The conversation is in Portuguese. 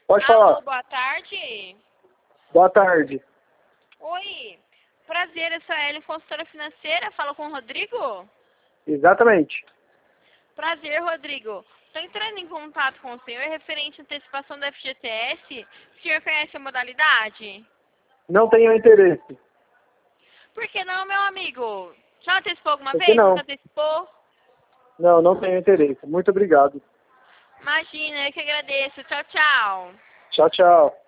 Pode Alô, falar. boa tarde. Boa tarde. Oi, prazer, eu sou a Ellen, consultora financeira. Falo com o Rodrigo? Exatamente. Prazer, Rodrigo. Estou entrando em contato com o senhor referente à antecipação da FGTS. O senhor conhece a modalidade? Não tenho interesse. Por que não, meu amigo? Já antecipou alguma Por que vez? Nunca não? antecipou? Não, não tenho interesse. Muito obrigado. Imagina, eu que agradeço. Tchau, tchau. Tchau, tchau.